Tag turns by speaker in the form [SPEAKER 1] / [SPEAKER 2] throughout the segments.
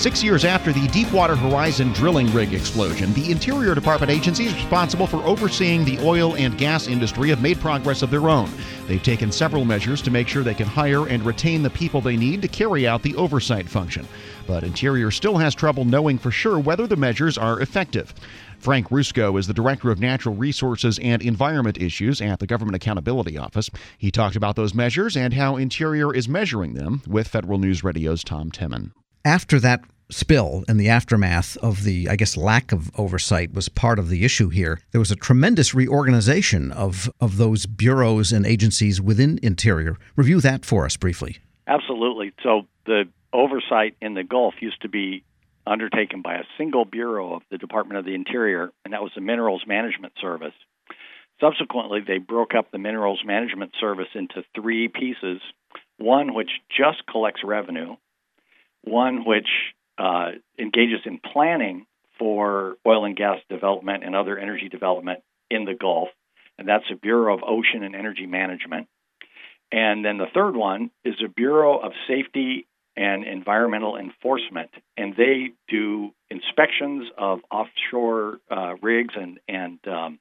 [SPEAKER 1] 6 years after the Deepwater Horizon drilling rig explosion, the Interior Department agencies responsible for overseeing the oil and gas industry have made progress of their own. They've taken several measures to make sure they can hire and retain the people they need to carry out the oversight function. But Interior still has trouble knowing for sure whether the measures are effective. Frank Rusco is the Director of Natural Resources and Environment Issues at the Government Accountability Office. He talked about those measures and how Interior is measuring them with Federal News Radio's Tom Temin.
[SPEAKER 2] After that spill and the aftermath of the, lack of oversight was part of the issue here, there was a tremendous reorganization of those bureaus and agencies within Interior. Review that for us briefly.
[SPEAKER 3] Absolutely. So the oversight in the Gulf used to be undertaken by a single bureau of the Department of the Interior, and that was the Minerals Management Service. Subsequently, they broke up the Minerals Management Service into three pieces, one which just collects revenue, one which engages in planning for oil and gas development and other energy development in the Gulf, and that's the Bureau of Ocean and Energy Management. And then the third one is the Bureau of Safety and Environmental Enforcement, and they do inspections of offshore rigs and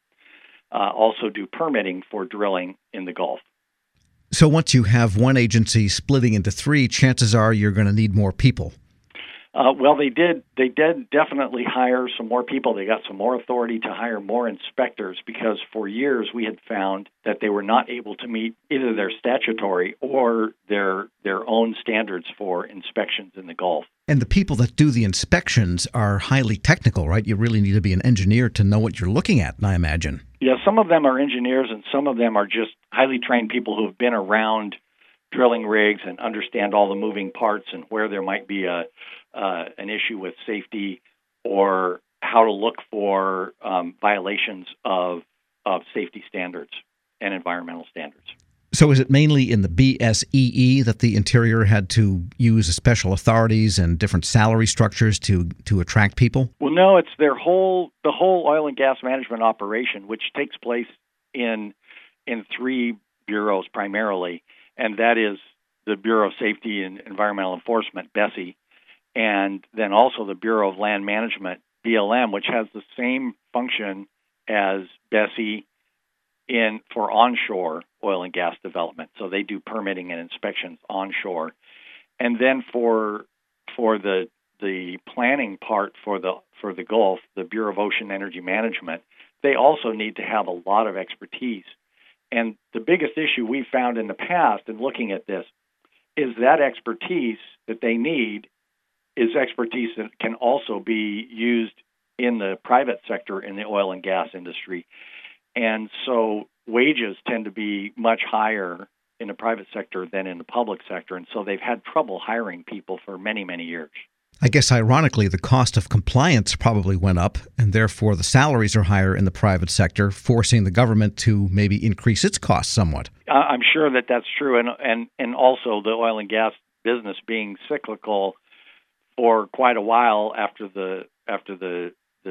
[SPEAKER 3] also do permitting for drilling in the Gulf.
[SPEAKER 2] So once you have one agency splitting into three, chances are you're going to need more people.
[SPEAKER 3] Well, they did definitely hire some more people. They got some more authority to hire more inspectors because for years we had found that they were not able to meet either their statutory or their own standards for inspections in the Gulf.
[SPEAKER 2] And the people that do the inspections are highly technical, right? You really need to be an engineer to know what you're looking at, I imagine.
[SPEAKER 3] Yeah, some of them are engineers and some of them are just highly trained people who have been around drilling rigs and understand all the moving parts and where there might be an issue with safety or how to look for violations of safety standards and environmental standards.
[SPEAKER 2] So is it mainly in the BSEE that the Interior had to use special authorities and different salary structures to attract people?
[SPEAKER 3] Well, no, it's the whole oil and gas management operation, which takes place in three bureaus primarily, and that is the Bureau of Safety and Environmental Enforcement, BSEE, and then also the Bureau of Land Management, BLM, which has the same function as BSEE for onshore oil and gas development. So they do permitting and inspections onshore. And then for the planning part for the Gulf, the Bureau of Ocean Energy Management, they also need to have a lot of expertise. And the biggest issue we've found in the past in looking at this is that expertise that they need is expertise that can also be used in the private sector in the oil and gas industry. And so wages tend to be much higher in the private sector than in the public sector. And so they've had trouble hiring people for many, many years.
[SPEAKER 2] I guess ironically, the cost of compliance probably went up, and therefore the salaries are higher in the private sector, forcing the government to maybe increase its costs somewhat.
[SPEAKER 3] I'm sure that that's true. And also the oil and gas business being cyclical for quite a while after the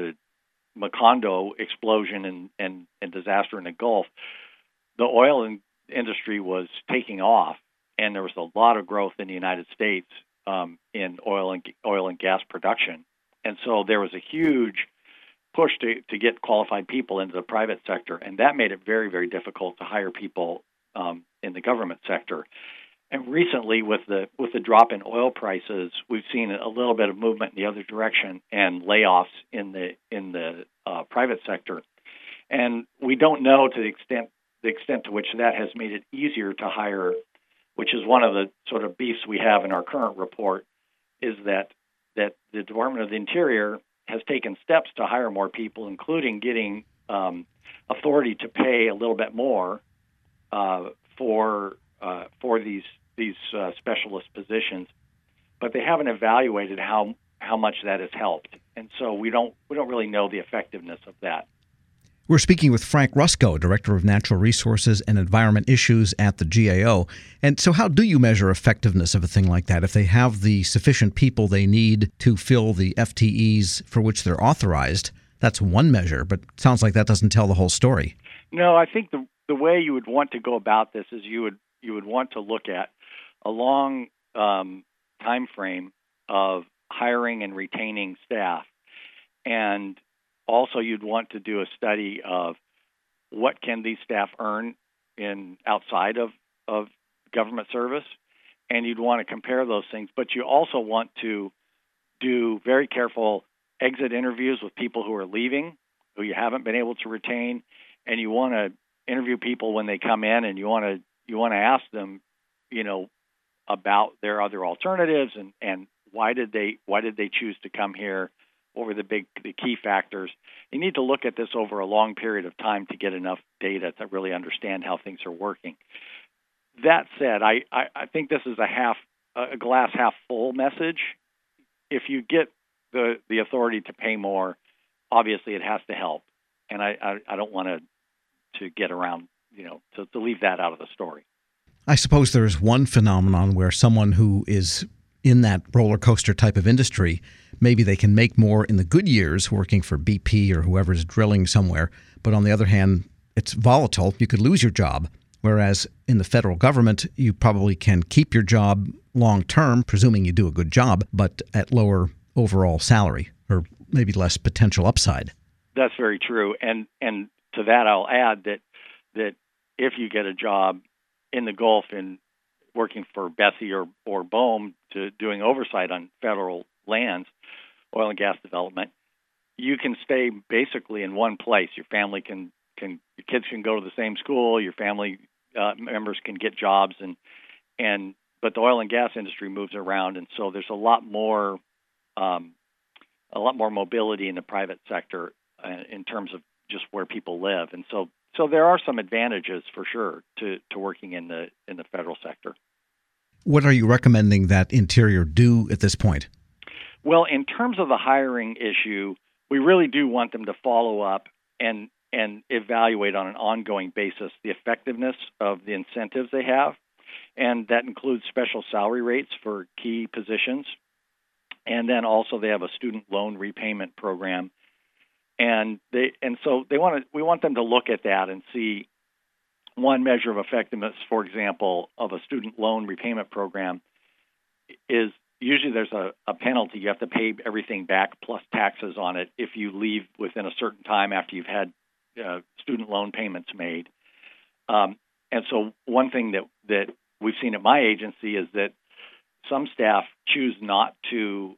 [SPEAKER 3] Macondo explosion and disaster in the Gulf, the oil industry was taking off, and there was a lot of growth in the United States in oil and gas production. And so there was a huge push to get qualified people into the private sector, and that made it very, very difficult to hire people in the government sector. And recently, with the drop in oil prices, we've seen a little bit of movement in the other direction and layoffs in the private sector. And we don't know to the extent to which that has made it easier to hire, which is one of the sort of beefs we have in our current report, is that the Department of the Interior has taken steps to hire more people, including getting authority to pay a little bit more for these specialist positions, but they haven't evaluated how much that has helped, and so we don't really know the effectiveness of that.
[SPEAKER 2] We're speaking with Frank Rusco, Director of Natural Resources and Environment Issues at the GAO. And so how do you measure effectiveness of a thing like that? If they have the sufficient people they need to fill the FTEs for which they're authorized, that's one measure, but it sounds like that doesn't tell the whole story.
[SPEAKER 3] No, I think the way you would want to go about this is you would want to look at a long time frame of hiring and retaining staff. And also you'd want to do a study of what can these staff earn outside of government service, and you'd want to compare those things. But you also want to do very careful exit interviews with people who are leaving, who you haven't been able to retain, and you want to interview people when they come in, and you want to ask them, about their other alternatives and why did they choose to come here? What were the key factors? You need to look at this over a long period of time to get enough data to really understand how things are working. That said, I think this is a glass half full message. If you get the authority to pay more, obviously it has to help, and I don't want to get around to leave that out of the story.
[SPEAKER 2] I suppose there's one phenomenon where someone who is in that roller coaster type of industry, maybe they can make more in the good years working for BP or whoever's drilling somewhere. But on the other hand, it's volatile. You could lose your job. Whereas in the federal government, you probably can keep your job long term, presuming you do a good job, but at lower overall salary or maybe less potential upside.
[SPEAKER 3] That's very true. And to that, I'll add that if you get a job in the Gulf in working for Bessie or BOEM to doing oversight on federal lands, oil and gas development, you can stay basically in one place. Your family can your kids can go to the same school. Your family members can get jobs, but the oil and gas industry moves around, and so there's a lot more mobility in the private sector in terms of just where people live, and so there are some advantages for sure to working in the federal sector.
[SPEAKER 2] What are you recommending that Interior do at this point?
[SPEAKER 3] Well, in terms of the hiring issue, we really do want them to follow up and evaluate on an ongoing basis the effectiveness of the incentives they have, and that includes special salary rates for key positions. And then also they have a student loan repayment program, so we want them to look at that and see one measure of effectiveness. For example, of a student loan repayment program is usually there's a penalty. You have to pay everything back plus taxes on it if you leave within a certain time after you've had student loan payments made. And so one thing that we've seen at my agency is that some staff choose not to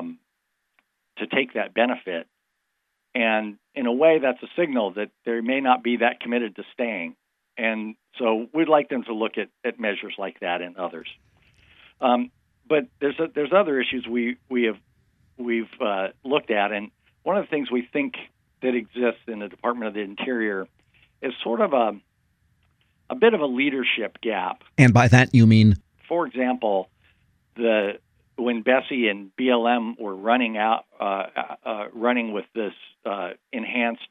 [SPEAKER 3] take that benefit. And in a way, that's a signal that they may not be that committed to staying. And so we'd like them to look at measures like that and others. But there's other issues we've looked at, and one of the things we think that exists in the Department of the Interior is sort of a bit of a leadership gap.
[SPEAKER 2] And by that you mean?
[SPEAKER 3] For example, when Bessie and BLM were running with this enhanced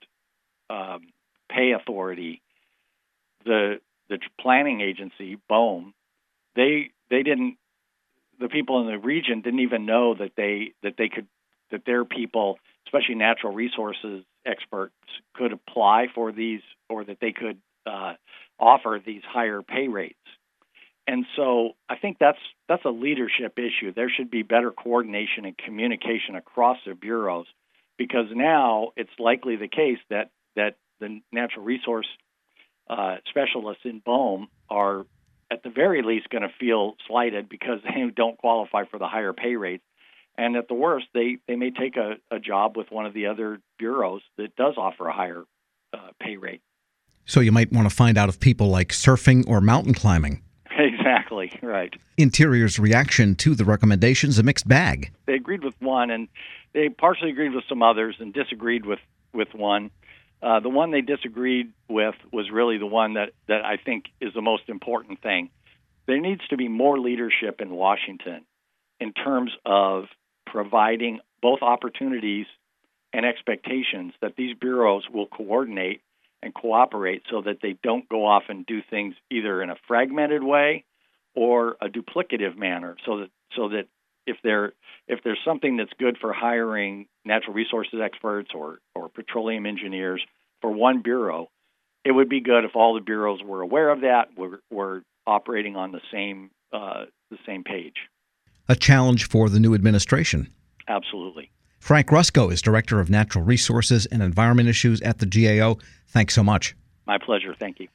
[SPEAKER 3] pay authority, the planning agency BOEM, they didn't. The people in the region didn't even know that their people, especially natural resources experts, could apply for these, or that they could offer these higher pay rates. And so I think that's a leadership issue. There should be better coordination and communication across the bureaus, because now it's likely the case that the natural resource specialists in BOEM are at the very least going to feel slighted because they don't qualify for the higher pay rates. And at the worst, they may take a job with one of the other bureaus that does offer a higher pay rate.
[SPEAKER 2] So you might want to find out if people like surfing or mountain climbing.
[SPEAKER 3] Exactly, right.
[SPEAKER 2] Interior's reaction to the recommendations, a mixed bag.
[SPEAKER 3] They agreed with one, and they partially agreed with some others and disagreed with one. The one they disagreed with was really the one that I think is the most important thing. There needs to be more leadership in Washington in terms of providing both opportunities and expectations that these bureaus will coordinate and cooperate so that they don't go off and do things either in a fragmented way or a duplicative manner, so that if there's something that's good for hiring natural resources experts or petroleum engineers for one bureau, it would be good if all the bureaus were aware of that, were operating on the same page.
[SPEAKER 2] A challenge for the new administration.
[SPEAKER 3] Absolutely.
[SPEAKER 2] Frank Rusko is Director of Natural Resources and Environment Issues at the GAO. Thanks so much.
[SPEAKER 3] My pleasure. Thank you.